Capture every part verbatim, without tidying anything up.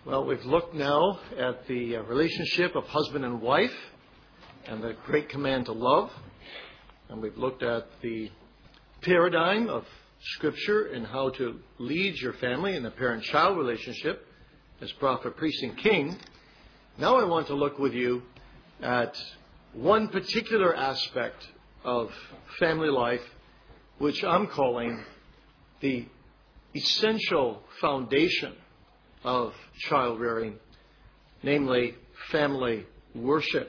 Well, we've looked now at the relationship of husband and wife and the great command to love. And we've looked at the paradigm of Scripture and how to lead your family in the parent-child relationship as prophet, priest, and king. Now I want to look with you at one particular aspect of family life, which I'm calling the essential foundation of child rearing, namely family worship.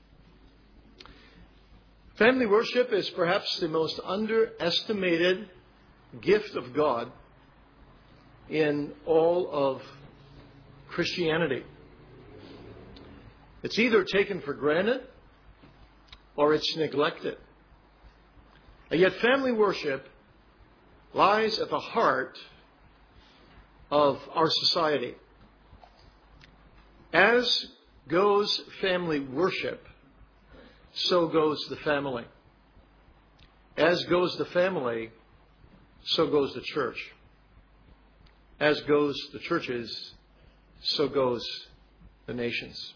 Family worship is perhaps the most underestimated gift of God in all of Christianity. It's either taken for granted or it's neglected. And yet family worship lies at the heart of our society. As goes family worship, so goes the family. As goes the family, so goes the church. As goes the churches, so goes the nations.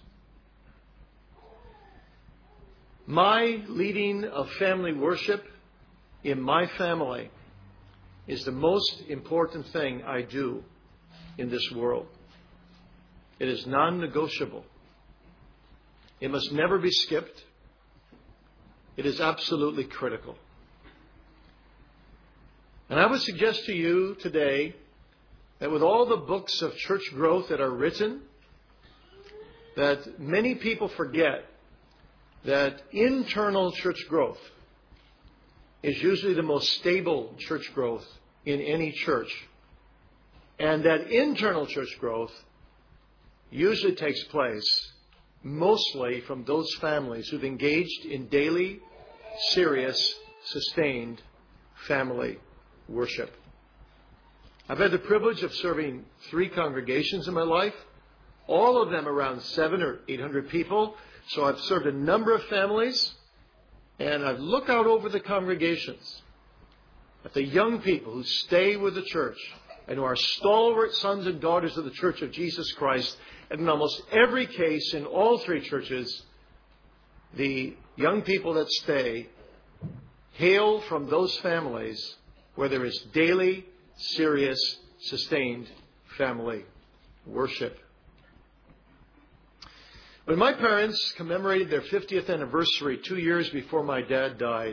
My leading of family worship in my family is the most important thing I do in this world. It is non-negotiable. It must never be skipped. It is absolutely critical. And I would suggest to you today that with all the books of church growth that are written, that many people forget that internal church growth is usually the most stable church growth in any church. And that internal church growth usually takes place mostly from those families who've engaged in daily, serious, sustained family worship. I've had the privilege of serving three congregations in my life, all of them around seven or eight hundred people. So I've served a number of families, and I've looked out over the congregations at the young people who stay with the church and who are stalwart sons and daughters of the Church of Jesus Christ. And in almost every case, in all three churches, the young people that stay hail from those families where there is daily, serious, sustained family worship. When my parents commemorated their fiftieth anniversary two years before my dad died,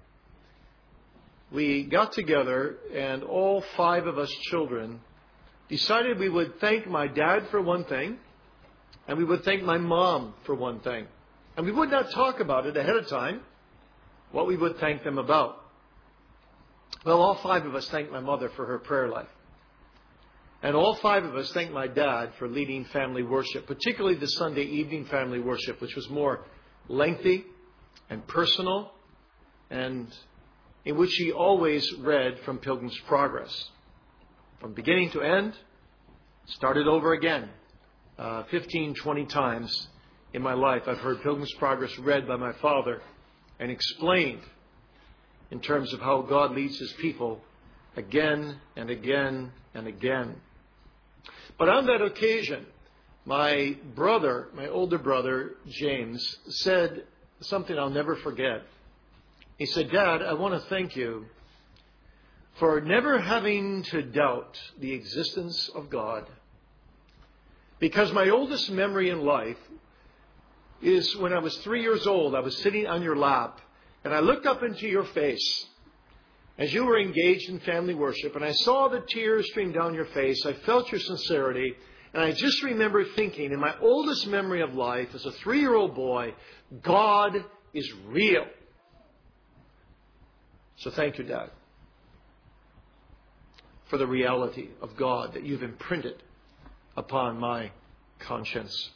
we got together and all five of us children decided we would thank my dad for one thing and we would thank my mom for one thing. And we would not talk about it ahead of time, what we would thank them about. Well, all five of us thanked my mother for her prayer life. And all five of us thanked my dad for leading family worship, particularly the Sunday evening family worship, which was more lengthy and personal, and in which he always read from Pilgrim's Progress. From beginning to end, started over again. Uh, fifteen, twenty times in my life I've heard Pilgrim's Progress read by my father and explained in terms of how God leads His people again and again and again. But on that occasion, my brother, my older brother, James, said something I'll never forget. He said, "Dad, I want to thank you for never having to doubt the existence of God. Because my oldest memory in life is when I was three years old, I was sitting on your lap, and I looked up into your face as you were engaged in family worship, and I saw the tears stream down your face. I felt your sincerity, and I just remember thinking, in my oldest memory of life as a three-year-old boy, God is real. So thank you, Dad, for the reality of God that you've imprinted upon my conscience."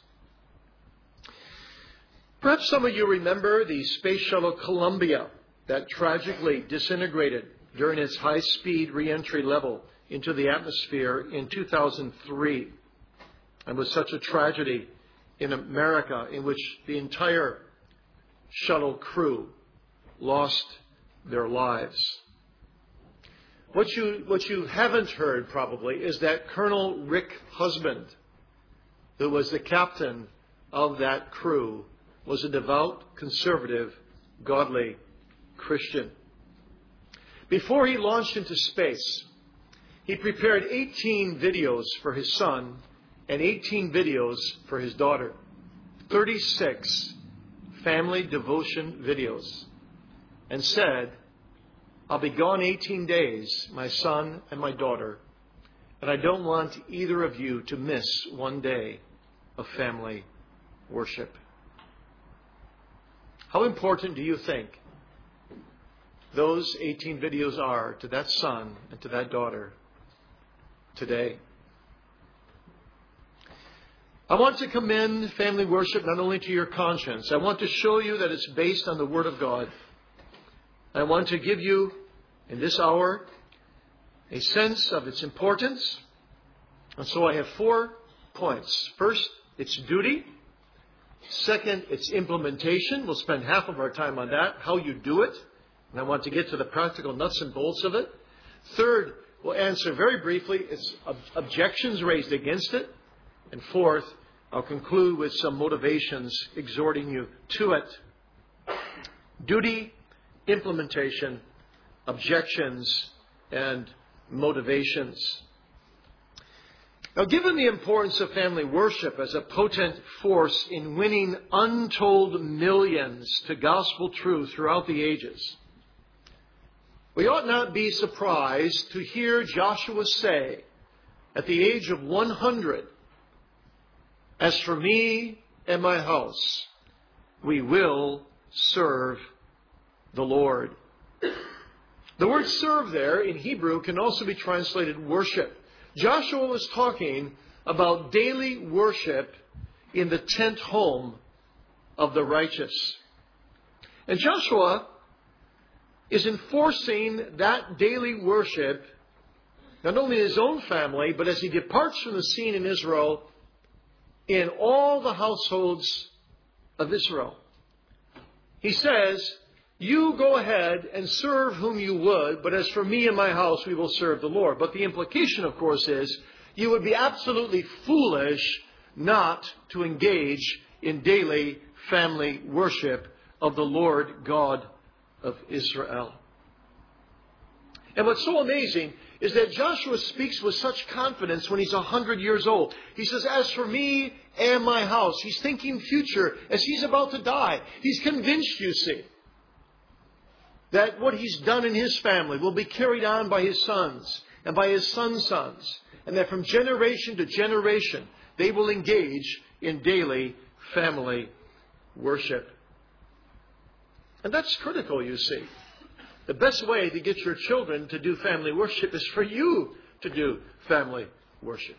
Perhaps some of you remember the space shuttle Columbia that tragically disintegrated during its high-speed re-entry level into the atmosphere in two thousand three. And was such a tragedy in America in which the entire shuttle crew lost their lives. What you, what you haven't heard probably is that Colonel Rick Husband who was the captain of that crew, was a devout, conservative, godly Christian. Before he launched into space, he prepared eighteen videos for his son and eighteen videos for his daughter. thirty-six family devotion videos. And said, I'll be gone eighteen days, my son and my daughter, and I don't want either of you to miss one day of family worship. How important do you think those eighteen videos are to that son and to that daughter today? I want to commend family worship not only to your conscience. I want to show you that it's based on the Word of God. I want to give you, in this hour, a sense of its importance. And so I have four points. First, its duty. Second, its implementation. We'll spend half of our time on that, how you do it. And I want to get to the practical nuts and bolts of it. Third, we'll answer very briefly its ob- objections raised against it. And fourth, I'll conclude with some motivations exhorting you to it. Duty, implementation, objections, and motivations. Now, given the importance of family worship as a potent force in winning untold millions to gospel truth throughout the ages, we ought not be surprised to hear Joshua say at the age of one hundred, "As for me and my house, we will serve the Lord." The word serve there in Hebrew can also be translated worship. Joshua was talking about daily worship in the tent home of the righteous. And Joshua is enforcing that daily worship not only in his own family, but as he departs from the scene in Israel, in all the households of Israel. He says, you go ahead and serve whom you would, but as for me and my house, we will serve the Lord. But the implication, of course, is you would be absolutely foolish not to engage in daily family worship of the Lord God of Israel. And what's so amazing is that Joshua speaks with such confidence when he's a hundred years old. He says, as for me and my house. He's thinking future as he's about to die. He's convinced, you see, that what he's done in his family will be carried on by his sons and by his sons' sons. And that from generation to generation, they will engage in daily family worship. And that's critical, you see. The best way to get your children to do family worship is for you to do family worship.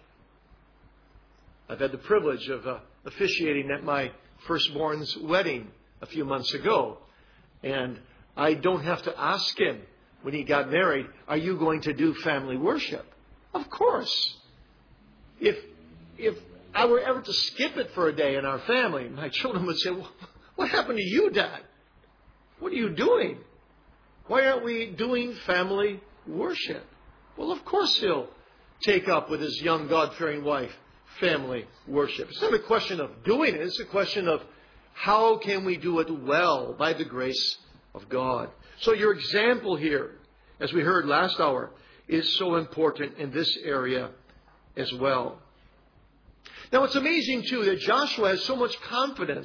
I've had the privilege of uh, officiating at my firstborn's wedding a few months ago. And I don't have to ask him when he got married, are you going to do family worship? Of course. If, if I were ever to skip it for a day in our family, my children would say, well, what happened to you, Dad? What are you doing? Why aren't we doing family worship? Well, of course he'll take up with his young God-fearing wife family worship. It's not a question of doing it. It's a question of how can we do it well by the grace of God. So your example here, as we heard last hour, is so important in this area as well. Now it's amazing too that Joshua has so much confidence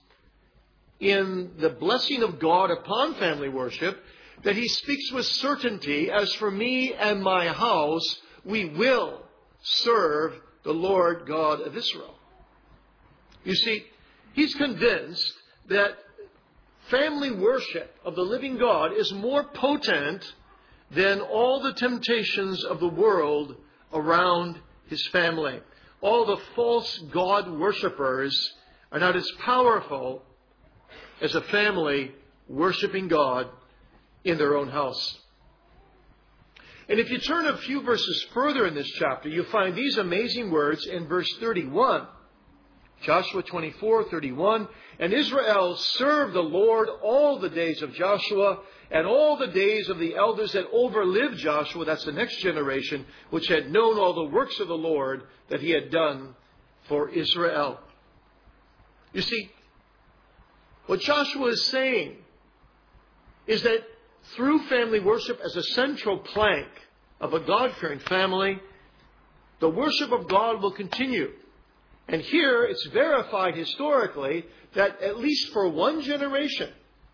in the blessing of God upon family worship that he speaks with certainty, as for me and my house, we will serve the Lord God of Israel. You see, he's convinced that family worship of the living God is more potent than all the temptations of the world around his family. All the false God worshippers are not as powerful as a family worshiping God in their own house. And if you turn a few verses further in this chapter, you find these amazing words in verse thirty-one. Joshua twenty-four, thirty-one. And Israel served the Lord all the days of Joshua and all the days of the elders that overlived Joshua, that's the next generation, which had known all the works of the Lord that he had done for Israel. You see, what Joshua is saying is that through family worship as a central plank of a God-fearing family, the worship of God will continue. And here it's verified historically that at least for one generation,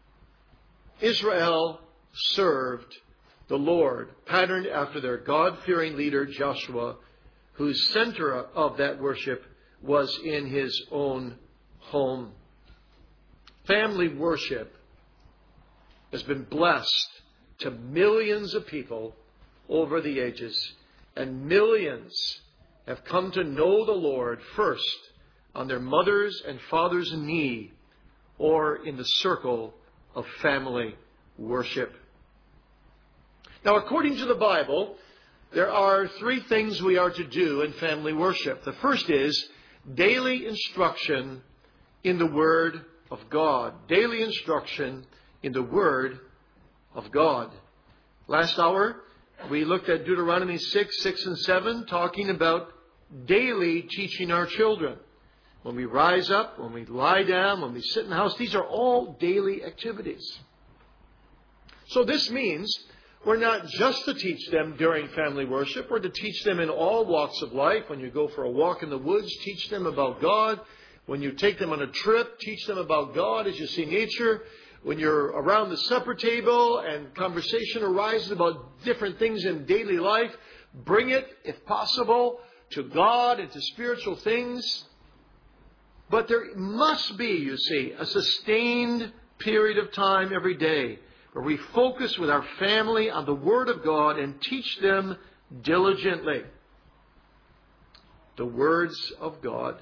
Israel served the Lord, patterned after their God-fearing leader Joshua, whose center of that worship was in his own home. Family worship has been blessed to millions of people over the ages, and millions have come to know the Lord first on their mother's and father's knee or in the circle of family worship. Now, according to the Bible, there are three things we are to do in family worship. The first is daily instruction in the Word of God. Daily instruction in the Word of God. Last hour, we looked at Deuteronomy six, six and seven, talking about daily teaching our children. When we rise up, when we lie down, when we sit in the house, these are all daily activities. So this means we're not just to teach them during family worship. We're to teach them in all walks of life. When you go for a walk in the woods, teach them about God. When you take them on a trip, teach them about God as you see nature. When you're around the supper table and conversation arises about different things in daily life, bring it, if possible, to God and to spiritual things. But there must be, you see, a sustained period of time every day where we focus with our family on the Word of God and teach them diligently the words of God.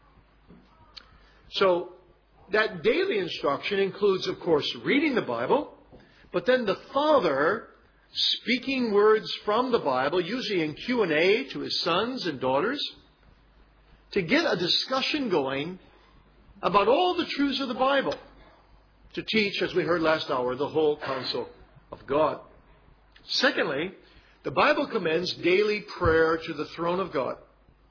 So that daily instruction includes, of course, reading the Bible, but then the father speaking words from the Bible, usually in Q and A to his sons and daughters, to get a discussion going about all the truths of the Bible, to teach, as we heard last hour, the whole counsel of God. Secondly, the Bible commends daily prayer to the throne of God.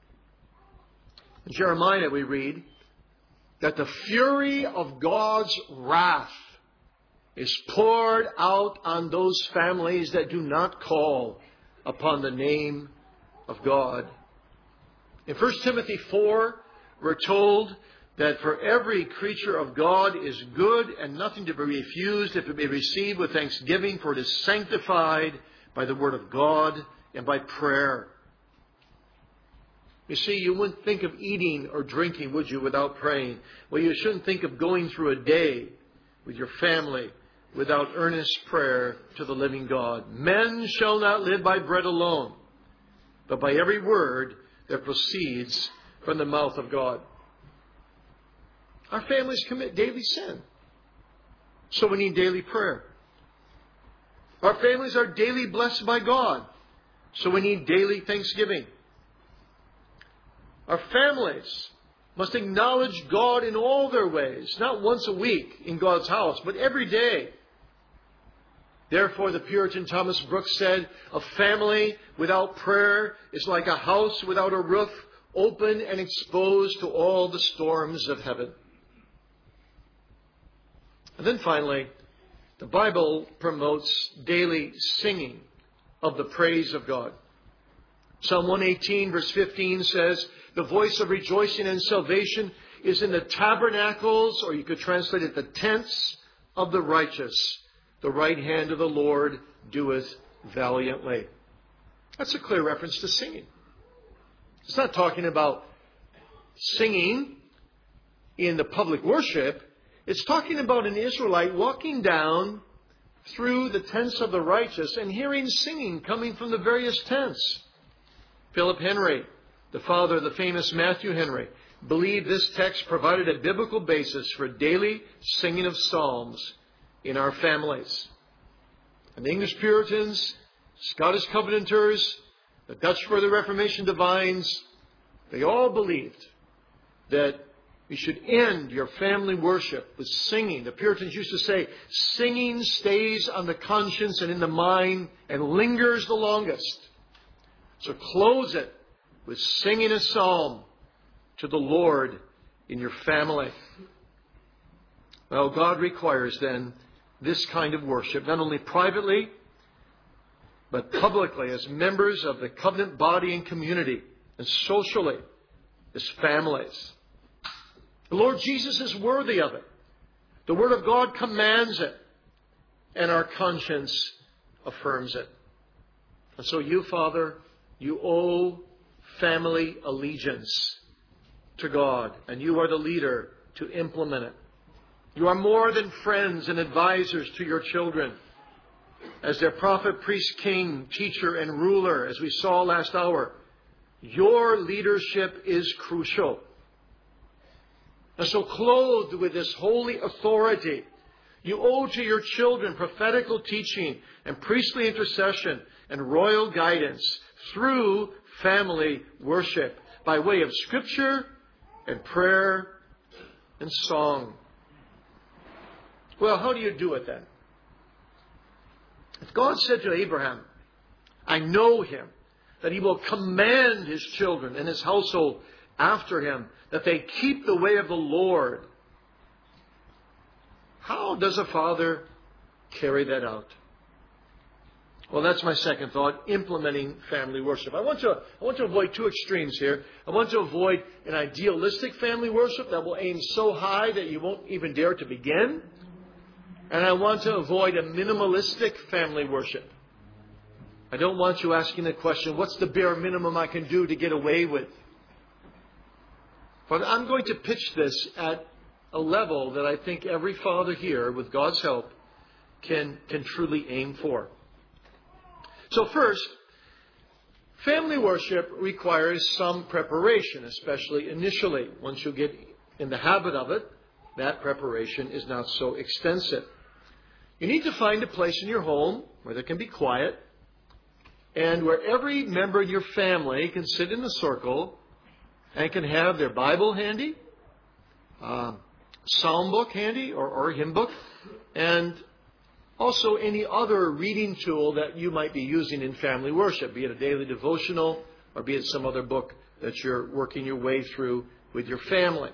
In Jeremiah we read that the fury of God's wrath is poured out on those families that do not call upon the name of God. In First Timothy four, we're told that for every creature of God is good and nothing to be refused if it be received with thanksgiving, for it is sanctified by the word of God and by prayer. You see, you wouldn't think of eating or drinking, would you, without praying? Well, you shouldn't think of going through a day with your family without earnest prayer to the living God. Men shall not live by bread alone, but by every word that proceeds from the mouth of God. Our families commit daily sin, so we need daily prayer. Our families are daily blessed by God, so we need daily thanksgiving. Our families must acknowledge God in all their ways, not once a week in God's house, but every day. Therefore, the Puritan Thomas Brooks said, a family without prayer is like a house without a roof, open and exposed to all the storms of heaven. And then finally, the Bible promotes daily singing of the praise of God. Psalm one eighteen verse fifteen says, the voice of rejoicing and salvation is in the tabernacles, or you could translate it, the tents of the righteous. The right hand of the Lord doeth valiantly. That's a clear reference to singing. It's not talking about singing in the public worship. It's talking about an Israelite walking down through the tents of the righteous and hearing singing coming from the various tents. Philip Henry, the father of the famous Matthew Henry, believed this text provided a biblical basis for daily singing of psalms in our families. And the English Puritans, Scottish Covenanters, the Dutch Further Reformation divines, they all believed that you should end your family worship with singing. The Puritans used to say, singing stays on the conscience and in the mind and lingers the longest. So close it with singing a psalm to the Lord in your family. Well, God requires then this kind of worship, not only privately, but publicly as members of the covenant body and community, and socially as families. The Lord Jesus is worthy of it. The Word of God commands it, and our conscience affirms it. And so you, Father, you owe family allegiance to God, and you are the leader to implement it. You are more than friends and advisors to your children. As their prophet, priest, king, teacher, and ruler, as we saw last hour, your leadership is crucial. And so, clothed with this holy authority, you owe to your children prophetical teaching and priestly intercession and royal guidance through family worship by way of Scripture and prayer and song. Well, how do you do it then? If God said to Abraham, I know him, that he will command his children and his household after him, that they keep the way of the Lord, how does a father carry that out? Well, that's my second thought, implementing family worship. I want to, I want to avoid two extremes here. I want to avoid an idealistic family worship that will aim so high that you won't even dare to begin. And I want to avoid a minimalistic family worship. I don't want you asking the question, what's the bare minimum I can do to get away with? But I'm going to pitch this at a level that I think every father here, with God's help, can, can truly aim for. So first, family worship requires some preparation, especially initially. Once you get in the habit of it, that preparation is not so extensive. You need to find a place in your home where there can be quiet and where every member in your family can sit in a circle and can have their Bible handy, uh, psalm book handy or, or hymn book, and also any other reading tool that you might be using in family worship, be it a daily devotional or be it some other book that you're working your way through with your family.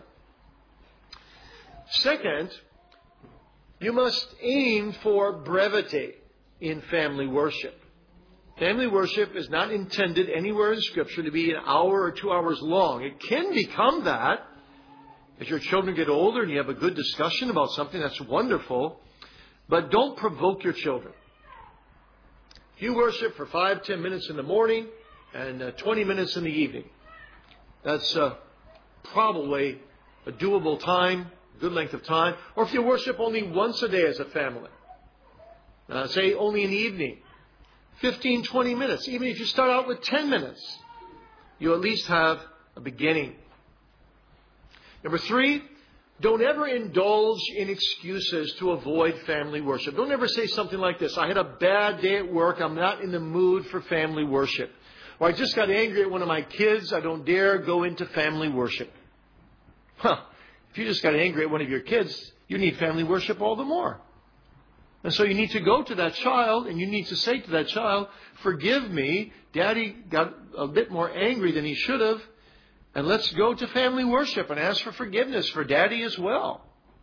Second, you must aim for brevity in family worship. Family worship is not intended anywhere in Scripture to be an hour or two hours long. It can become that. As your children get older and you have a good discussion about something, that's wonderful. But don't provoke your children. If you worship for five, ten minutes in the morning and uh, twenty minutes in the evening, that's uh, probably a doable time, a good length of time. Or if you worship only once a day as a family, uh, say only in the evening, fifteen, twenty minutes. Even if you start out with ten minutes, you at least have a beginning. Number three, don't ever indulge in excuses to avoid family worship. Don't ever say something like this: I had a bad day at work, I'm not in the mood for family worship. Or I just got angry at one of my kids, I don't dare go into family worship. Huh. If you just got angry at one of your kids, you need family worship all the more. And so you need to go to that child and you need to say to that child, forgive me, Daddy got a bit more angry than he should have. And let's go to family worship and ask for forgiveness for Daddy as well.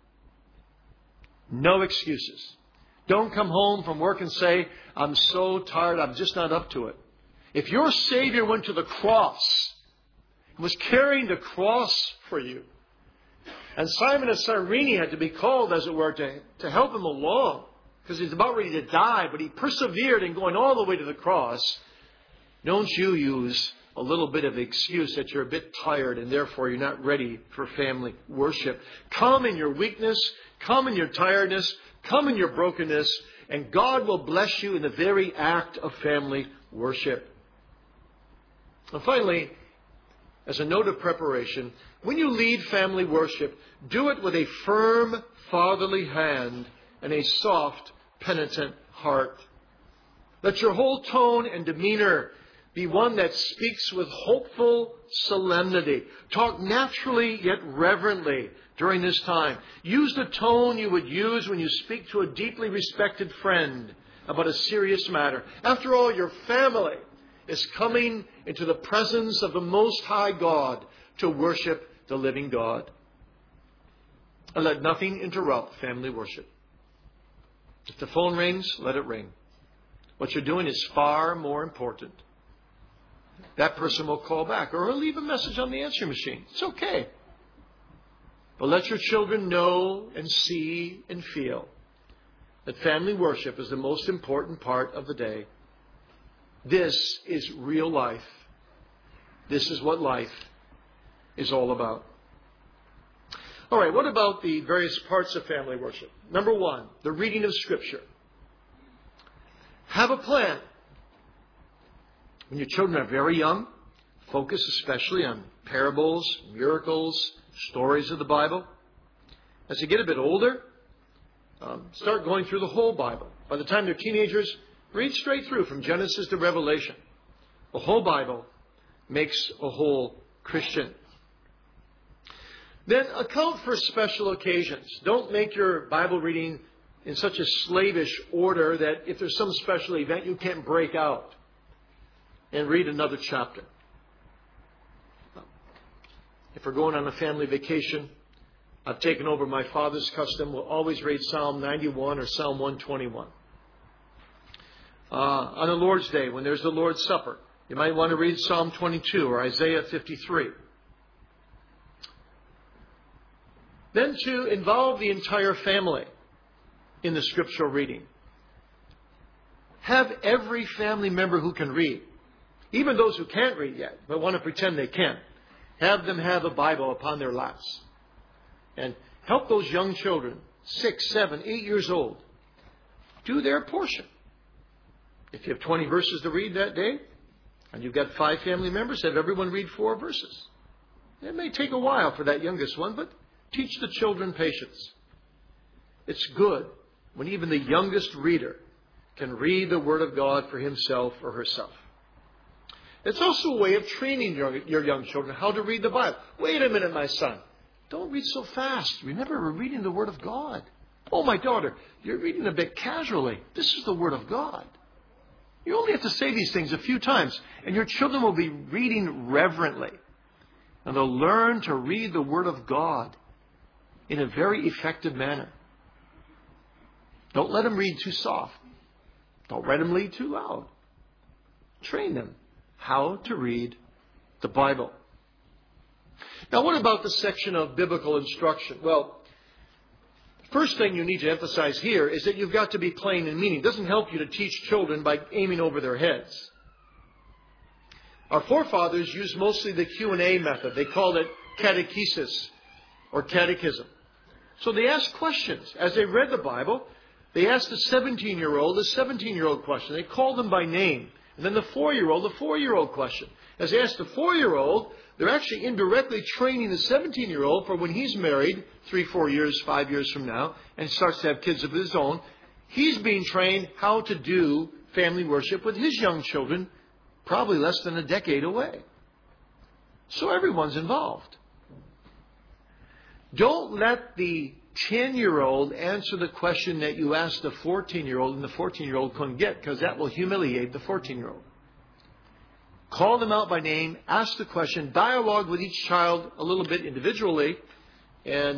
No excuses. Don't come home from work and say, I'm so tired, I'm just not up to it. If your Savior went to the cross, was carrying the cross for you, and Simon of Cyrene had to be called, as it were, to, to help him along, because he's about ready to die, but he persevered in going all the way to the cross, don't you use a little bit of excuse that you're a bit tired and therefore you're not ready for family worship. Come in your weakness, come in your tiredness, come in your brokenness, and God will bless you in the very act of family worship. And finally, as a note of preparation, when you lead family worship, do it with a firm fatherly hand and a soft, penitent heart. Let your whole tone and demeanor be one that speaks with hopeful solemnity. Talk naturally yet reverently during this time. Use the tone you would use when you speak to a deeply respected friend about a serious matter. After all, your family is coming into the presence of the Most High God to worship the living God. And let nothing interrupt family worship. If the phone rings, let it ring. What you're doing is far more important. That person will call back or he'll leave a message on the answering machine. It's okay. But let your children know and see and feel that family worship is the most important part of the day. This is real life. This is what life is all about. All right, what about the various parts of family worship? Number one, the reading of Scripture. Have a plan. When your children are very young, focus especially on parables, miracles, stories of the Bible. As they get a bit older, um, start going through the whole Bible. By the time they're teenagers, read straight through from Genesis to Revelation. The whole Bible makes a whole Christian. Then account for special occasions. Don't make your Bible reading in such a slavish order that if there's some special event, you can't break out and read another chapter. If we're going on a family vacation, I've taken over my father's custom. We'll always read Psalm ninety-one or Psalm one twenty-one. Uh, on the Lord's Day, when there's the Lord's Supper, you might want to read Psalm twenty-two or Isaiah fifty-three. Then to involve the entire family in the scriptural reading. Have every family member who can read, even those who can't read yet, but want to pretend they can, have them have a Bible upon their laps. And help those young children, six, seven, eight years old, do their portion. If you have twenty verses to read that day, and you've got five family members, have everyone read four verses. It may take a while for that youngest one, but teach the children patience. It's good when even the youngest reader can read the Word of God for himself or herself. It's also a way of training your, your young children how to read the Bible. Wait a minute, my son. Don't read so fast. Remember, we're reading the Word of God. Oh, my daughter, you're reading a bit casually. This is the Word of God. You only have to say these things a few times, and your children will be reading reverently. And they'll learn to read the Word of God in a very effective manner. Don't let them read too soft. Don't let them read too loud. Train them how to read the Bible. Now, what about the section of biblical instruction? Well, first thing you need to emphasize here is that you've got to be plain in meaning. It doesn't help you to teach children by aiming over their heads. Our forefathers used mostly the Q and A method. They called it catechesis or catechism. So they asked questions. As they read the Bible, they asked the seventeen-year-old the seventeen-year-old question. They called them by name. And then the four-year-old, the four-year-old question. As they asked the four-year-old, they're actually indirectly training the seventeen-year-old for when he's married, three, four years, five years from now, and starts to have kids of his own. He's being trained how to do family worship with his young children, probably less than a decade away. So everyone's involved. Don't let the ten-year-old answer the question that you asked the fourteen-year-old and the fourteen-year-old couldn't get, because that will humiliate the fourteen-year-old. Call them out by name, ask the question, dialogue with each child a little bit individually, and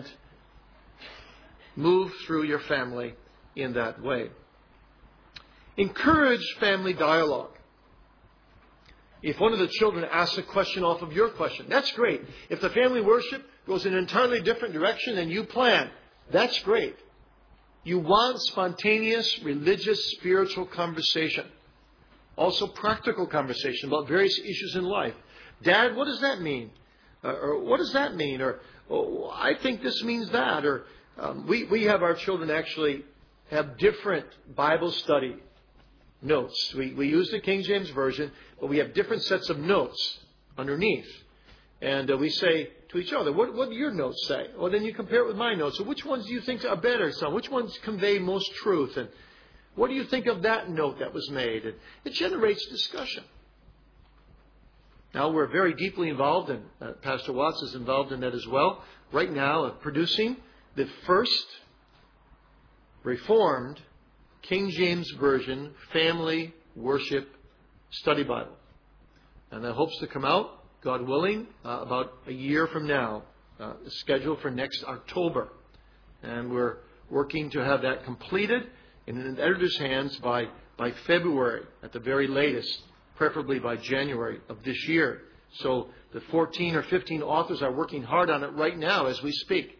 move through your family in that way. Encourage family dialogue. If one of the children asks a question off of your question, that's great. If the family worship goes in an entirely different direction than you planned, that's great. You want spontaneous, religious, spiritual conversation. Also practical conversation about various issues in life. Dad, what does that mean? Uh, or what does that mean? Or oh, I think this means that. Or um, we, we have our children actually have different Bible study notes. We, we use the King James Version, but we have different sets of notes underneath. And uh, we say to each other, what, what do your notes say? Well, then you compare it with my notes. So which ones do you think are better, son? Which ones convey most truth? And what do you think of that note that was made? And it generates discussion. Now, we're very deeply involved, and uh, Pastor Watts is involved in that as well, right now, of producing the first Reformed King James Version Family Worship Study Bible. And that hopes to come out, God willing, uh, about a year from now uh, scheduled for next October. And we're working to have that completed in an editor's hands by, by February at the very latest, preferably by January of this year. So the fourteen or fifteen authors are working hard on it right now as we speak.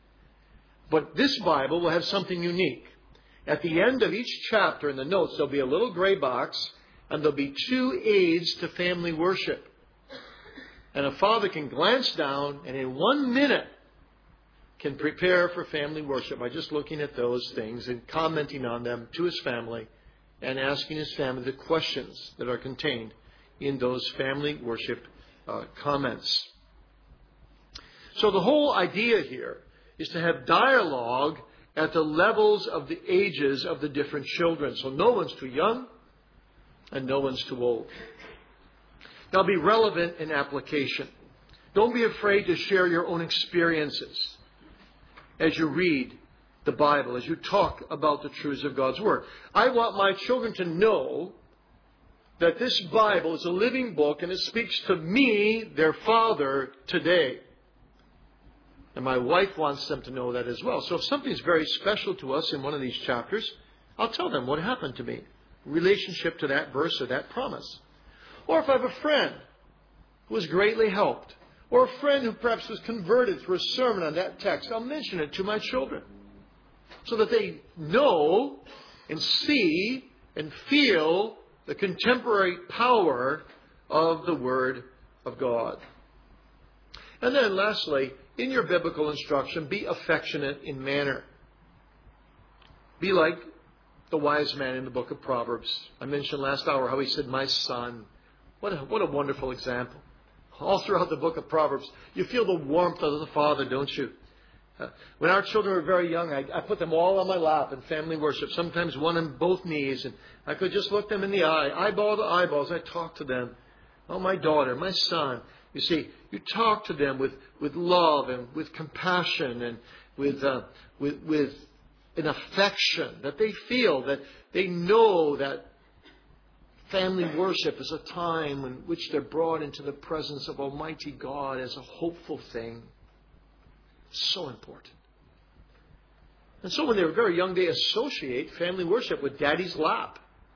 But this Bible will have something unique. At the end of each chapter in the notes, there'll be a little gray box, and there'll be two aids to family worship. And a father can glance down and in one minute can prepare for family worship by just looking at those things and commenting on them to his family and asking his family the questions that are contained in those family worship uh, comments. So the whole idea here is to have dialogue at the levels of the ages of the different children. So no one's too young and no one's too old. Now be relevant in application. Don't be afraid to share your own experiences as you read the Bible, as you talk about the truths of God's Word. I want my children to know that this Bible is a living book and it speaks to me, their father, today. And my wife wants them to know that as well. So if something's very special to us in one of these chapters, I'll tell them what happened to me in relationship to that verse or that promise. Or if I have a friend who was greatly helped, or a friend who perhaps was converted through a sermon on that text, I'll mention it to my children so that they know and see and feel the contemporary power of the Word of God. And then lastly, in your biblical instruction, be affectionate in manner. Be like the wise man in the book of Proverbs. I mentioned last hour how he said, "My son." What a, what a wonderful example. All throughout the book of Proverbs, you feel the warmth of the father, don't you? Uh, when our children were very young, I, I put them all on my lap in family worship, sometimes one on both knees, and I could just look them in the eye, eyeball to eyeball, as I talked to them. Oh, my daughter, my son. You see, you talk to them with, with love and with compassion and with, uh, with, with an affection that they feel, that they know that family worship is a time in which they're brought into the presence of Almighty God as a hopeful thing. So important. And so when they were very young, they associate family worship with Daddy's lap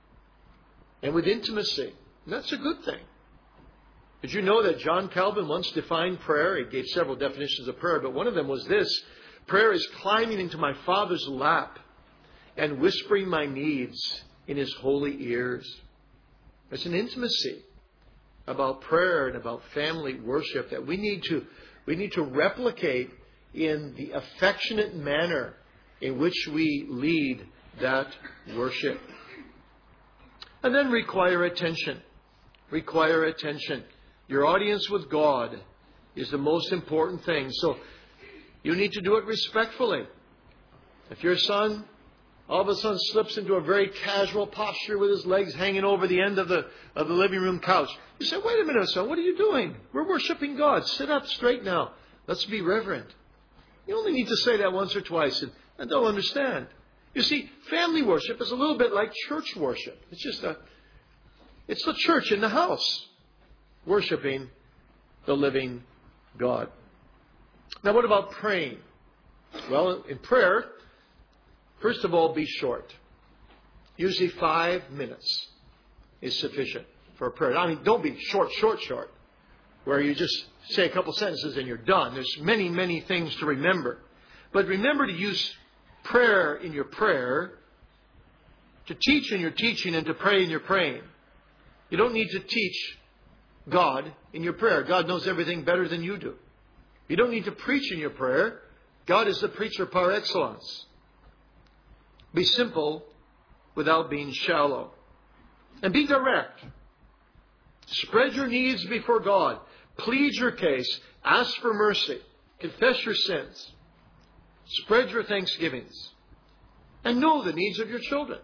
and with intimacy. And that's a good thing. Did you know that John Calvin once defined prayer? He gave several definitions of prayer, but one of them was this: prayer is climbing into my Father's lap and whispering my needs in His holy ears. There's an intimacy about prayer and about family worship that we need to we need to replicate in the affectionate manner in which we lead that worship. And then require attention. Require attention. Your audience with God is the most important thing. So you need to do it respectfully. If your son all of a sudden slips into a very casual posture with his legs hanging over the end of the of the living room couch, you say, "Wait a minute, son, what are you doing? We're worshiping God. Sit up straight now. Let's be reverent." You only need to say that once or twice, and, and they'll understand. You see, family worship is a little bit like church worship. It's just a, it's the church in the house worshiping the living God. Now, what about praying? Well, in prayer, first of all, be short. Usually five minutes is sufficient for a prayer. I mean, don't be short, short, short, where you just say a couple sentences and you're done. There's many, many things to remember. But remember to use prayer in your prayer, to teach in your teaching, and to pray in your praying. You don't need to teach God in your prayer. God knows everything better than you do. You don't need to preach in your prayer. God is the preacher par excellence. Be simple without being shallow. And be direct. Spread your needs before God. Plead your case. Ask for mercy. Confess your sins. Spread your thanksgivings. And know the needs of your children.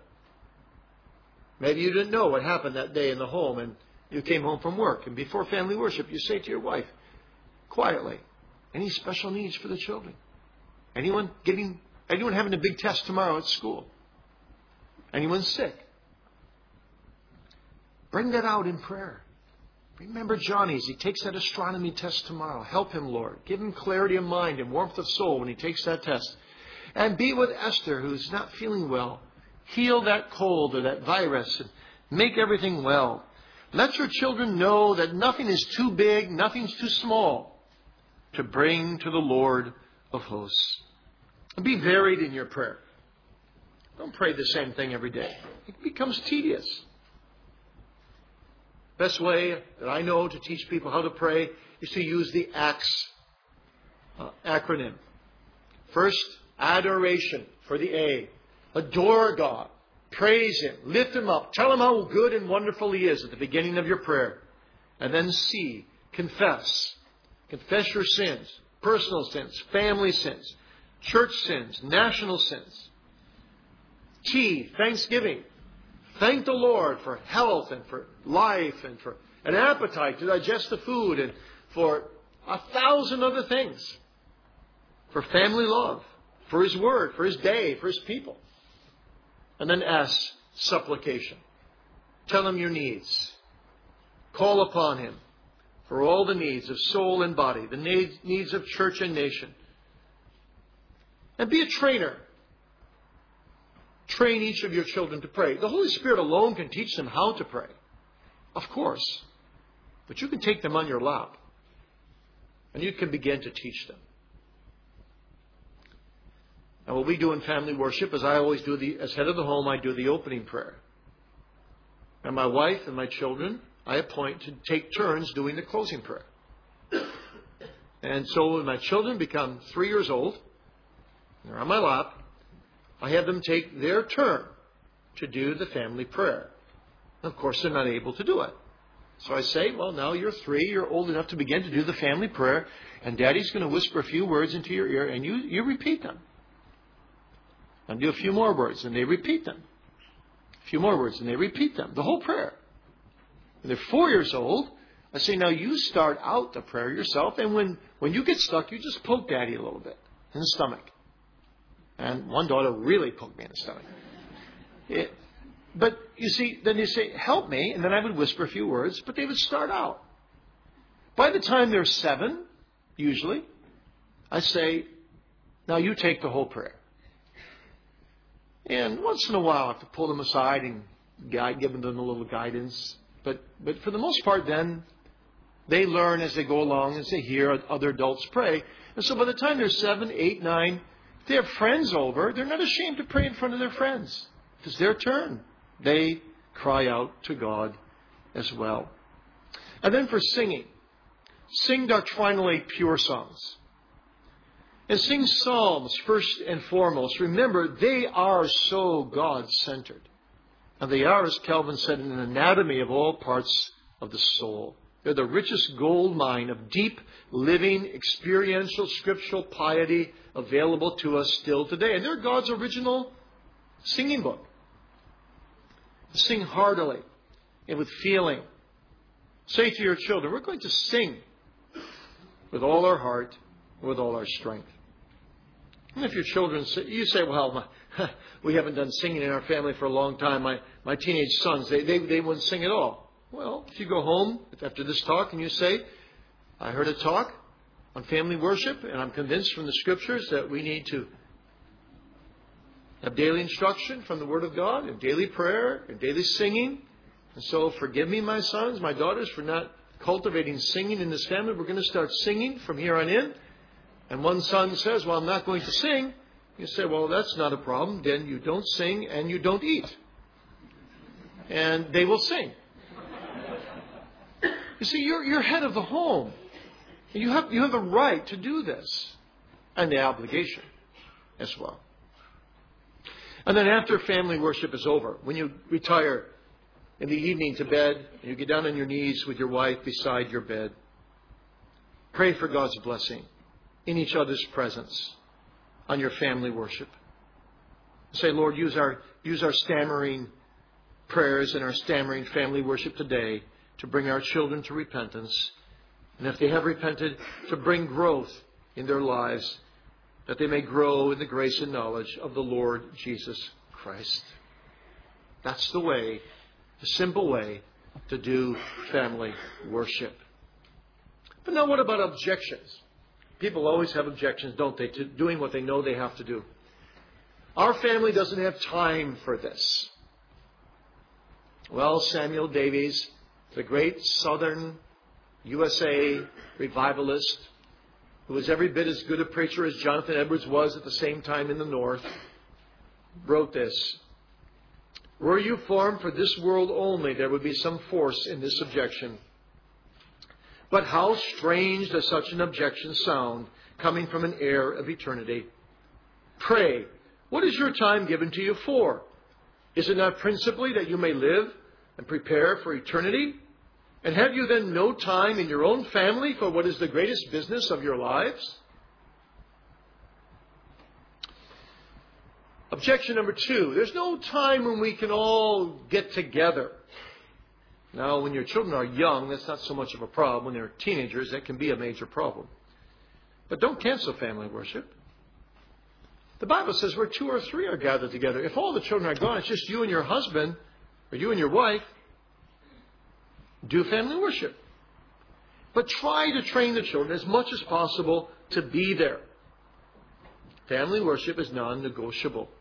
Maybe you didn't know what happened that day in the home and you came home from work. And before family worship, you say to your wife, quietly, "Any special needs for the children? Anyone getting, anyone having a big test tomorrow at school? Anyone sick?" Bring that out in prayer. Remember Johnny as he takes that astronomy test tomorrow. Help him, Lord. Give him clarity of mind and warmth of soul when he takes that test. And be with Esther, who's not feeling well. Heal that cold or that virus and make everything well. Let your children know that nothing is too big, nothing's too small to bring to the Lord of hosts. And be varied in your prayer. Don't pray the same thing every day. It becomes tedious. Best way that I know to teach people how to pray is to use the ACTS uh, acronym. First, adoration for the A. Adore God. Praise Him. Lift Him up. Tell Him how good and wonderful He is at the beginning of your prayer. And then C. Confess. Confess your sins. Personal sins. Family sins. Church sins. National sins. T. Thanksgiving. Thank the Lord for health and for life and for an appetite to digest the food and for a thousand other things. For family love. For His Word. For His day. For His people. And then S, supplication. Tell Him your needs. Call upon Him for all the needs of soul and body, the needs of church and nation. And be a trainer. Train each of your children to pray. The Holy Spirit alone can teach them how to pray. Of course. But you can take them on your lap. And you can begin to teach them. And what we do in family worship is I always do the, as head of the home, I do the opening prayer. And my wife and my children, I appoint to take turns doing the closing prayer. And so when my children become three years old, they're on my lap, I have them take their turn to do the family prayer. And of course, they're not able to do it. So I say, well, now you're three, you're old enough to begin to do the family prayer, and Daddy's going to whisper a few words into your ear, and you, you repeat them. And do a few more words, and they repeat them. A few more words, and they repeat them. The whole prayer. When they're four years old, I say, now you start out the prayer yourself, and when, when you get stuck, you just poke Daddy a little bit in the stomach. And one daughter really poked me in the stomach. It, but you see, then you say, help me, and then I would whisper a few words, but they would start out. By the time they're seven, usually, I say, now you take the whole prayer. And once in a while, I have to pull them aside and guide, give them a little guidance. But but for the most part, then, they learn as they go along, as they hear other adults pray. And so by the time they're seven, eight, nine, if they have friends over, they're not ashamed to pray in front of their friends. It's their turn. They cry out to God as well. And then for singing, sing doctrinally pure songs. And sing psalms first and foremost. Remember, they are so God-centered. And they are, as Calvin said, an anatomy of all parts of the soul. They're the richest gold mine of deep, living, experiential, scriptural piety available to us still today. And they're God's original singing book. Sing heartily and with feeling. Say to your children, we're going to sing with all our heart, with all our strength. And if your children say, you say, well, my, we haven't done singing in our family for a long time. My, my teenage sons, they, they, they wouldn't sing at all. Well, if you go home after this talk and you say, I heard a talk on family worship, and I'm convinced from the Scriptures that we need to have daily instruction from the Word of God, and daily prayer, and daily singing. And so forgive me, my sons, my daughters, for not cultivating singing in this family. We're going to start singing from here on in. And one son says, well, I'm not going to sing. You say, well, that's not a problem. Then you don't sing and you don't eat. And they will sing. You see, you're, you're head of the home. You have, you have a right to do this. And the obligation as well. And then after family worship is over, when you retire in the evening to bed, you get down on your knees with your wife beside your bed. Pray for God's blessing in each other's presence on your family worship. Say, Lord, use our, use our stammering prayers and our stammering family worship today to bring our children to repentance. And if they have repented, to bring growth in their lives, that they may grow in the grace and knowledge of the Lord Jesus Christ. That's the way, the simple way to do family worship. But now what about objections? People always have objections, don't they, to doing what they know they have to do. Our family doesn't have time for this. Well, Samuel Davies, the great southern U S A revivalist, who was every bit as good a preacher as Jonathan Edwards was at the same time in the North, wrote this: "Were you formed for this world only, there would be some force in this objection. But how strange does such an objection sound, coming from an heir of eternity. Pray, what is your time given to you for? Is it not principally that you may live and prepare for eternity? And have you then no time in your own family for what is the greatest business of your lives?" Objection number two: there's no time when we can all get together. Now, when your children are young, that's not so much of a problem. When they're teenagers, that can be a major problem. But don't cancel family worship. The Bible says where two or three are gathered together. If all the children are gone, it's just you and your husband, or you and your wife, do family worship. But try to train the children as much as possible to be there. Family worship is non-negotiable.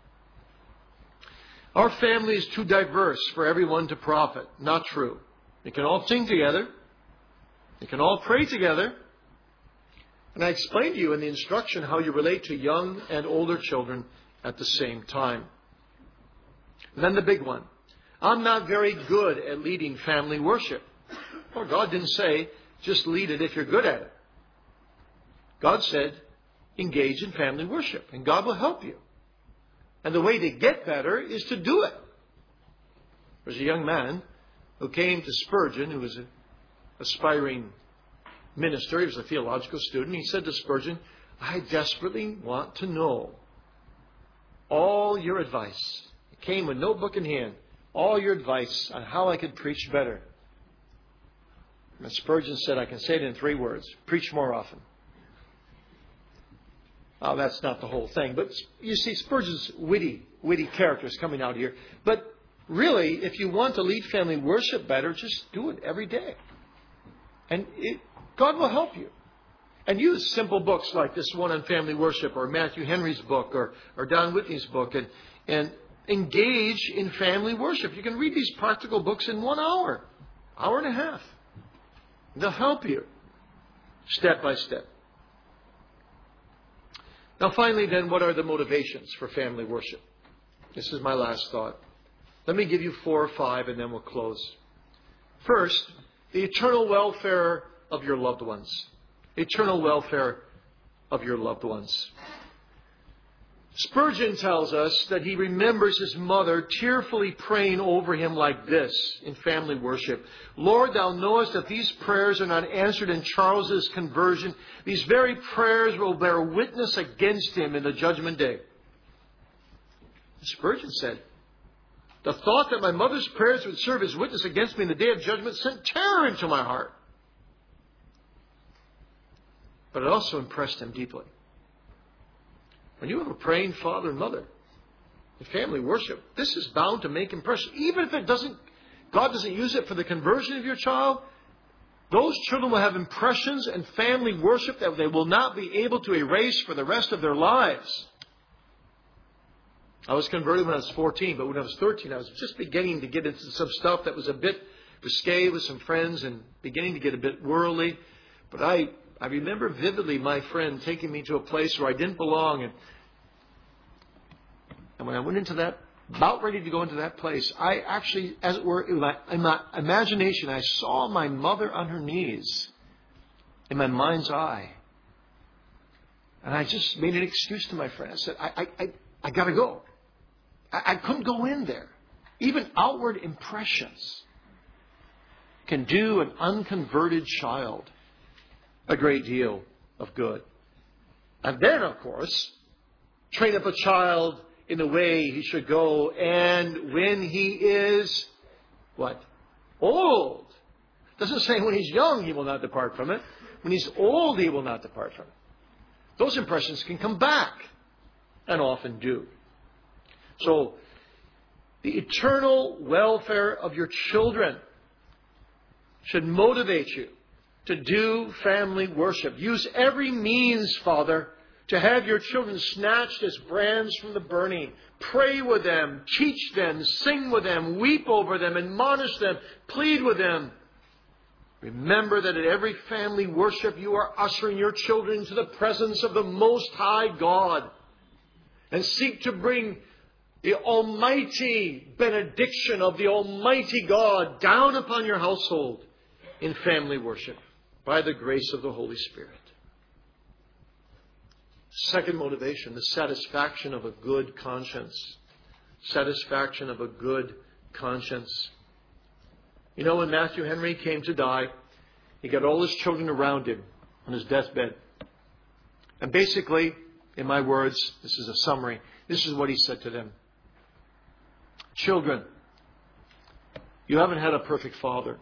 Our family is too diverse for everyone to profit. Not true. You can all sing together. You can all pray together. And I explained to you in the instruction how you relate to young and older children at the same time. And then the big one. I'm not very good at leading family worship. Well, God didn't say, just lead it if you're good at it. God said, engage in family worship, and God will help you. And the way to get better is to do it. There's a young man who came to Spurgeon, who was an aspiring minister. He was a theological student. He said to Spurgeon, I desperately want to know all your advice. He came with notebook in hand. All your advice on how I could preach better. And Spurgeon said, I can say it in three words. Preach more often. Oh, that's not the whole thing. But you see, Spurgeon's witty, witty characters coming out here. But really, if you want to lead family worship better, just do it every day. And it, God will help you. And use simple books like this one on family worship, or Matthew Henry's book, or, or Don Whitney's book, and, and engage in family worship. You can read these practical books in one hour, hour and a half. They'll help you step by step. Now finally then, what are the motivations for family worship? This is my last thought. Let me give you four or five and then we'll close. First, the eternal welfare of your loved ones. Eternal welfare of your loved ones. Spurgeon tells us that he remembers his mother tearfully praying over him like this in family worship. Lord, thou knowest that these prayers are not answered in Charles's conversion. These very prayers will bear witness against him in the judgment day. Spurgeon said, the thought that my mother's prayers would serve as witness against me in the day of judgment sent terror into my heart. But it also impressed him deeply. When you have a praying father and mother in family worship, this is bound to make impression. Even if it doesn't, God doesn't use it for the conversion of your child, those children will have impressions and family worship that they will not be able to erase for the rest of their lives. I was converted when I was fourteen, but when I was thirteen, I was just beginning to get into some stuff that was a bit risque with some friends and beginning to get a bit worldly. But I... I remember vividly my friend taking me to a place where I didn't belong. And, and when I went into that, about ready to go into that place, I actually, as it were, in my, in my imagination, I saw my mother on her knees in my mind's eye. And I just made an excuse to my friend. I said, I, I, I, I got to go. I, I couldn't go in there. Even outward impressions can do an unconverted child a great deal of good. And then, of course, train up a child in the way he should go. And when he is, what? Old. Doesn't say when he's young he will not depart from it. When he's old he will not depart from it. Those impressions can come back, and often do. So, the eternal welfare of your children. should motivate you to do family worship. Use every means, Father, to have your children snatched as brands from the burning. Pray with them, teach them, sing with them, weep over them, admonish them, plead with them. Remember that at every family worship you are ushering your children into the presence of the Most High God. And seek to bring the almighty benediction of the Almighty God down upon your household in family worship by the grace of the Holy Spirit. Second motivation, the satisfaction of a good conscience. Satisfaction of a good conscience. You know, when Matthew Henry came to die, he got all his children around him on his deathbed. And basically, in my words, this is a summary, this is what he said to them. Children, you haven't had a perfect father.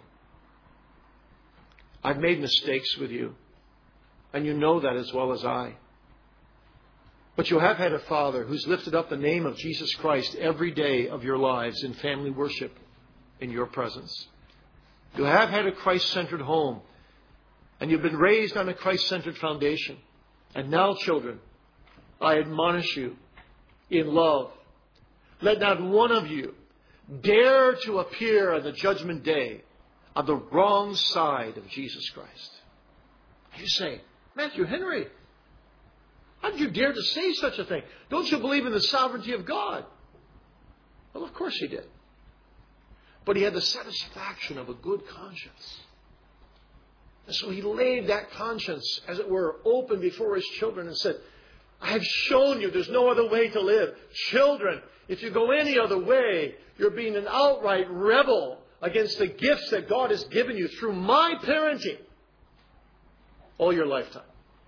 I've made mistakes with you. And you know that as well as I. But you have had a father who's lifted up the name of Jesus Christ every day of your lives in family worship in your presence. You have had a Christ-centered home. And you've been raised on a Christ-centered foundation. And now, children, I admonish you in love. Let not one of you dare to appear on the judgment day on the wrong side of Jesus Christ. You say, Matthew Henry, how did you dare to say such a thing? Don't you believe in the sovereignty of God? Well, of course he did. But he had the satisfaction of a good conscience. And so he laid that conscience, as it were, open before his children and said, I have shown you there's no other way to live. Children, if you go any other way, you're being an outright rebel against the gifts that God has given you through my parenting all your lifetime.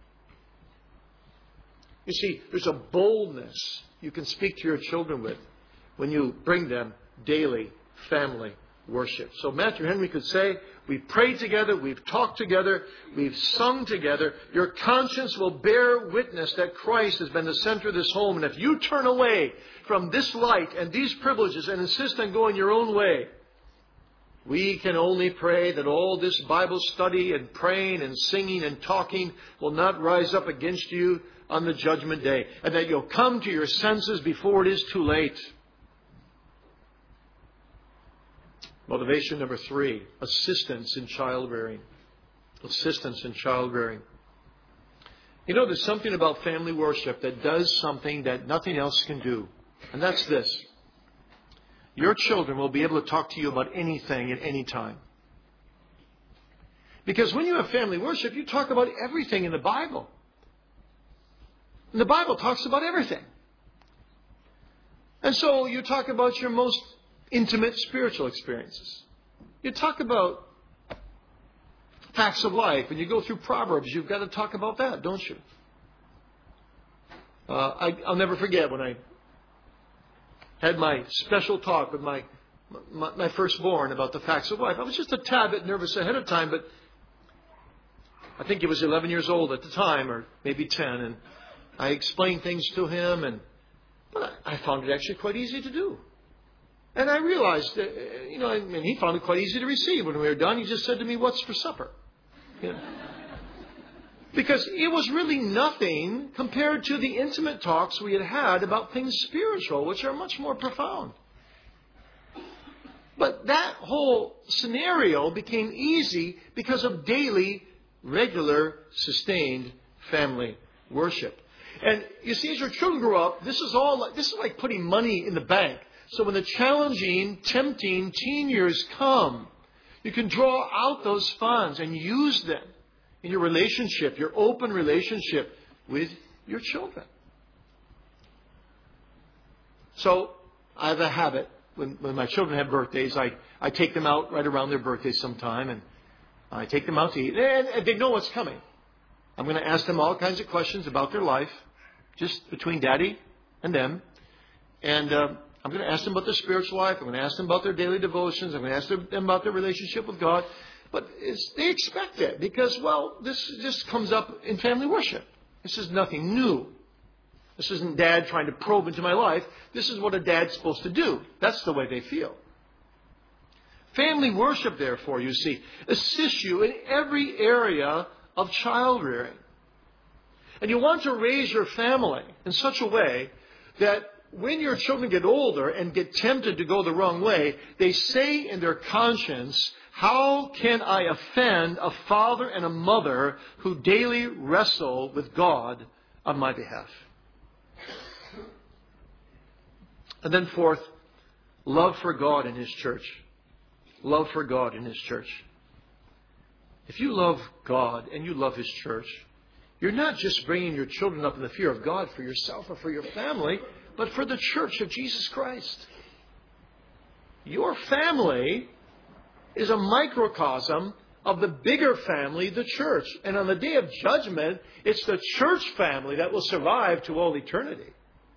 You see, there's a boldness you can speak to your children with when you bring them daily family worship. So Matthew Henry could say, we've prayed together, we've talked together, we've sung together. Your conscience will bear witness that Christ has been the center of this home. And if you turn away from this light and these privileges and insist on going your own way, we can only pray that all this Bible study and praying and singing and talking will not rise up against you on the judgment day, and that you'll come to your senses before it is too late. Motivation number three, assistance in childbearing. Assistance in childbearing. You know, there's something about family worship that does something that nothing else can do. And that's this. Your children will be able to talk to you about anything at any time. Because when you have family worship, you talk about everything in the Bible. And the Bible talks about everything. And so you talk about your most intimate spiritual experiences. You talk about facts of life, and you go through Proverbs. You've got to talk about that, don't you? Uh, I, I'll never forget when I had my special talk with my, my my firstborn about the facts of life. I was just a tad bit nervous ahead of time, but I think he was eleven years old at the time, or maybe ten, and I explained things to him, and but I found it actually quite easy to do. And I realized, that, you know, and he found it quite easy to receive. When we were done, he just said to me, "What's for supper?" You know? Because it was really nothing compared to the intimate talks we had had about things spiritual, which are much more profound. But that whole scenario became easy because of daily, regular, sustained family worship. And you see, as your children grow up, this is all like, this is like putting money in the bank. So when the challenging, tempting teen years come, you can draw out those funds and use them in your relationship, your open relationship with your children. So I have a habit. When, when my children have birthdays, I, I take them out right around their birthdays sometime, and I take them out to eat. And, and they know what's coming. I'm going to ask them all kinds of questions about their life, just between Daddy and them. And uh, I'm going to ask them about their spiritual life. I'm going to ask them about their daily devotions. I'm going to ask them about their relationship with God. But it's, they expect it because, well, this just comes up in family worship. This is nothing new. This isn't Dad trying to probe into my life. This is what a dad's supposed to do. That's the way they feel. Family worship, therefore, you see, assists you in every area of child rearing. And you want to raise your family in such a way that when your children get older and get tempted to go the wrong way, they say in their conscience, how can I offend a father and a mother who daily wrestle with God on my behalf? And then fourth, love for God and His church. Love for God and His church. If you love God and you love His church, you're not just bringing your children up in the fear of God for yourself or for your family, but for the church of Jesus Christ. Your family is a microcosm of the bigger family, the church. And on the day of judgment, it's the church family that will survive to all eternity.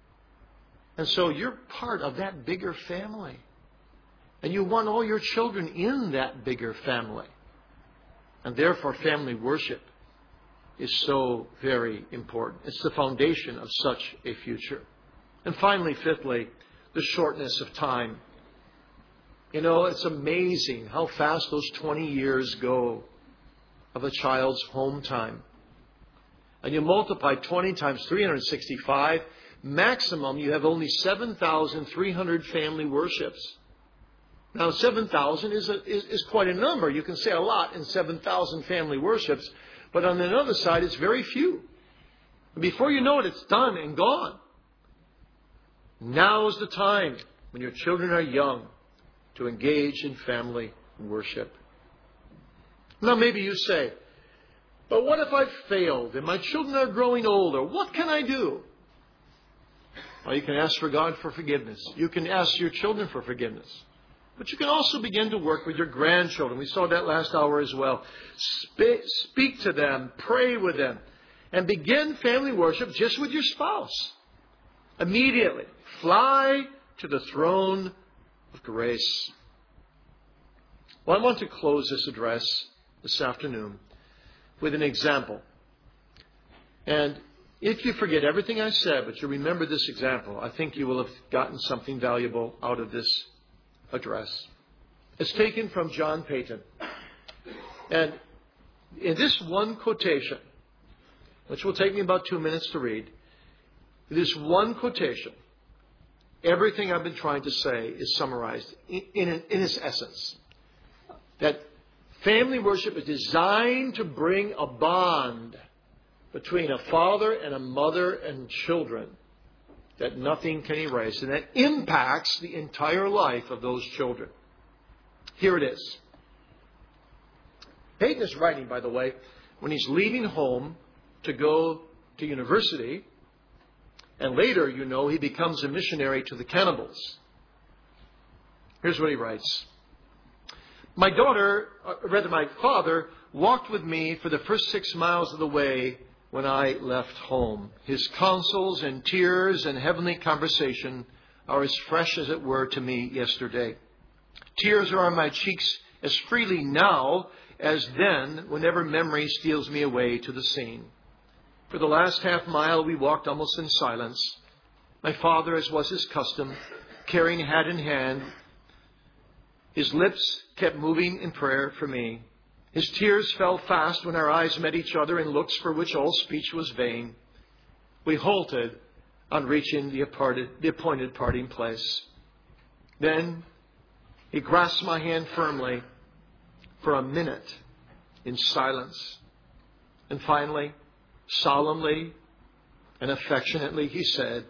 And so you're part of that bigger family. And you want all your children in that bigger family. And therefore, family worship is so very important. It's the foundation of such a future. And finally, fifthly, the shortness of time. You know, it's amazing how fast those twenty years go of a child's home time. And you multiply twenty times three hundred sixty-five, maximum you have only seven thousand three hundred family worships. Now, seven thousand is, a, is, is quite a number. You can say a lot in seven thousand family worships. But on the other side, it's very few. And before you know it, it's done and gone. Now is the time, when your children are young, to engage in family worship. Now, maybe you say, but what if I've failed and my children are growing older? What can I do? Well, you can ask for God for forgiveness. You can ask your children for forgiveness. But you can also begin to work with your grandchildren. We saw that last hour as well. Spe- speak to them, pray with them, and begin family worship just with your spouse. Immediately, fly to the throne of grace. Well, I want to close this address this afternoon with an example. And if you forget everything I said, but you remember this example, I think you will have gotten something valuable out of this address. It's taken from John Paton. And in this one quotation, which will take me about two minutes to read, this one quotation, everything I've been trying to say is summarized in, in, in its essence. That family worship is designed to bring a bond between a father and a mother and children that nothing can erase, and that impacts the entire life of those children. Here it is. Paton is writing, by the way, when he's leaving home to go to university, and later, you know, he becomes a missionary to the cannibals. Here's what he writes. My daughter, or rather my father, walked with me for the first six miles of the way when I left home. His counsels and tears and heavenly conversation are as fresh as it were to me yesterday. Tears are on my cheeks as freely now as then, whenever memory steals me away to the scene. For the last half mile we walked almost in silence. My father, as was his custom, carrying hat in hand, his lips kept moving in prayer for me. His tears fell fast when our eyes met each other in looks for which all speech was vain. We halted on reaching the, aparted, the appointed parting place. Then he grasped my hand firmly for a minute in silence. And finally, solemnly and affectionately, he said,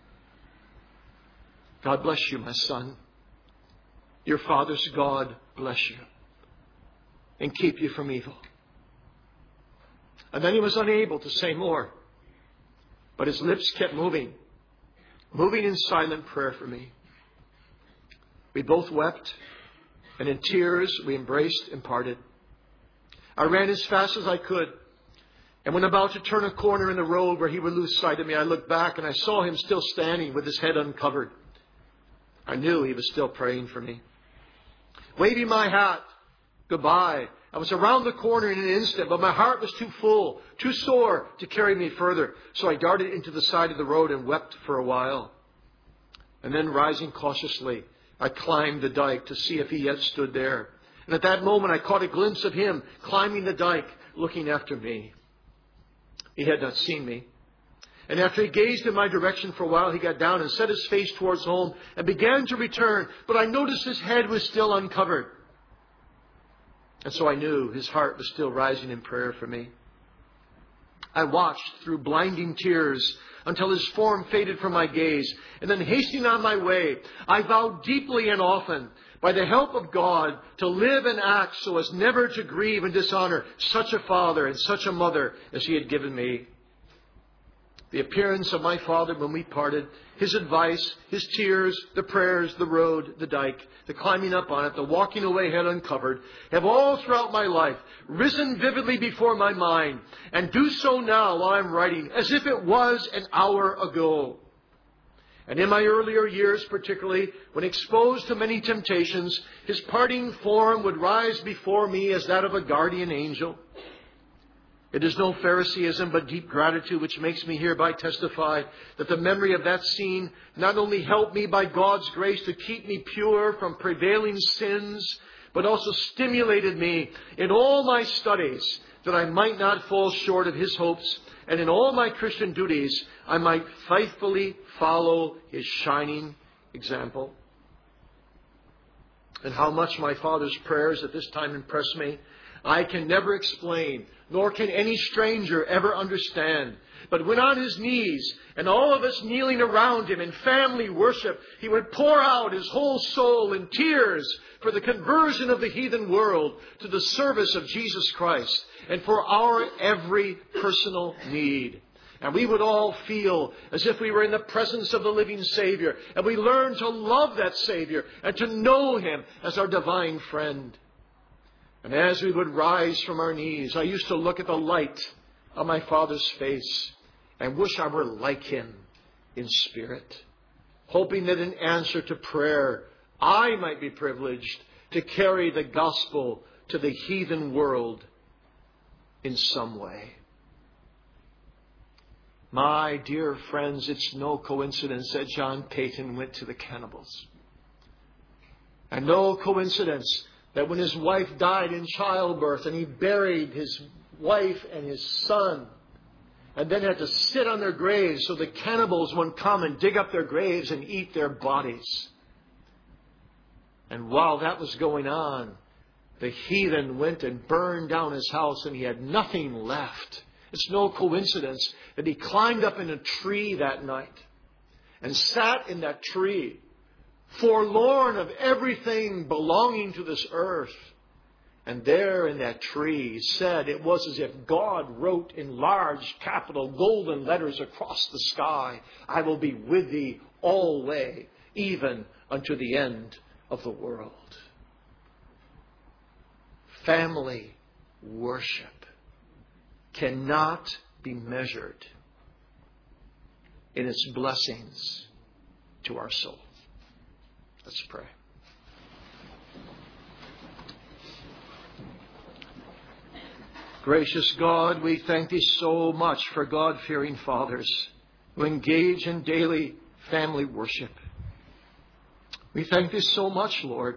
God bless you, my son. Your father's God bless you and keep you from evil. And then he was unable to say more, but his lips kept moving, moving in silent prayer for me. We both wept, and in tears we embraced and parted. I ran as fast as I could, and when about to turn a corner in the road where he would lose sight of me, I looked back and I saw him still standing with his head uncovered. I knew he was still praying for me. Waving my hat, goodbye. I was around the corner in an instant, but my heart was too full, too sore to carry me further. So I darted into the side of the road and wept for a while. And then rising cautiously, I climbed the dike to see if he yet stood there. And at that moment I caught a glimpse of him climbing the dike, looking after me. He had not seen me. And after he gazed in my direction for a while, he got down and set his face towards home and began to return. But I noticed his head was still uncovered. And so I knew his heart was still rising in prayer for me. I watched through blinding tears until his form faded from my gaze. And then hastening on my way, I vowed deeply and often, by the help of God, to live and act so as never to grieve and dishonor such a father and such a mother as he had given me. The appearance of my father when we parted, his advice, his tears, the prayers, the road, the dike, the climbing up on it, the walking away head uncovered, have all throughout my life risen vividly before my mind, and do so now while I'm writing, as if it was an hour ago. And in my earlier years, particularly, when exposed to many temptations, his parting form would rise before me as that of a guardian angel. It is no Phariseeism, but deep gratitude which makes me hereby testify that the memory of that scene not only helped me by God's grace to keep me pure from prevailing sins, but also stimulated me in all my studies that I might not fall short of his hopes, and in all my Christian duties I might faithfully follow his shining example. And how much my father's prayers at this time impressed me, I can never explain, nor can any stranger ever understand. But when on his knees, and all of us kneeling around him in family worship, he would pour out his whole soul in tears for the conversion of the heathen world to the service of Jesus Christ, and for our every personal need. And we would all feel as if we were in the presence of the living Savior, and we learned to love that Savior and to know him as our divine friend. And as we would rise from our knees, I used to look at the light of my father's face and wish I were like him in spirit, hoping that in answer to prayer, I might be privileged to carry the gospel to the heathen world in some way. My dear friends, it's no coincidence that John Paton went to the cannibals. And no coincidence that when his wife died in childbirth and he buried his wife and his son and then had to sit on their graves so the cannibals wouldn't come and dig up their graves and eat their bodies. And while that was going on, the heathen went and burned down his house and he had nothing left. It's no coincidence that he climbed up in a tree that night and sat in that tree, forlorn of everything belonging to this earth. And there in that tree said it was as if God wrote in large capital golden letters across the sky, I will be with thee always, even unto the end of the world. Family worship cannot be measured in its blessings to our soul. Let's pray. Gracious God, we thank thee so much for God-fearing fathers who engage in daily family worship. We thank thee so much, Lord,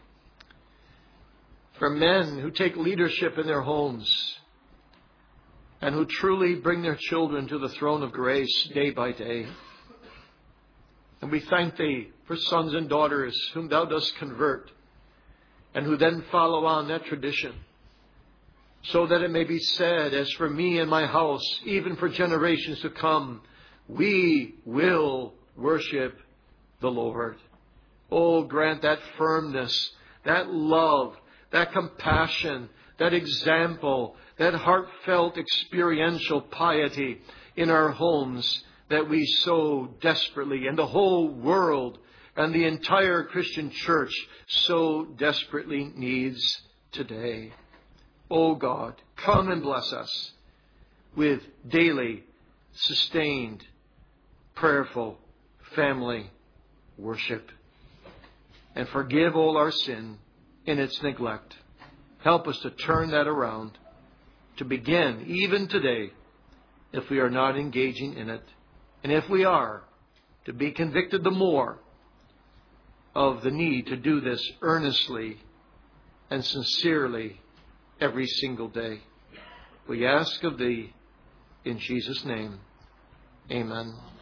for men who take leadership in their homes and who truly bring their children to the throne of grace day by day. And we thank thee for sons and daughters whom thou dost convert and who then follow on that tradition, so that it may be said, as for me and my house, even for generations to come, we will worship the Lord. Oh, grant that firmness, that love, that compassion, that example, that heartfelt experiential piety in our homes that we so desperately, and the whole world and the entire Christian church so desperately needs today. Oh God, come and bless us with daily, sustained, prayerful family worship. And forgive all our sin in its neglect. Help us to turn that around, to begin even today, if we are not engaging in it. And if we are, to be convicted the more of the need to do this earnestly and sincerely every single day. We ask of Thee in Jesus' name. Amen.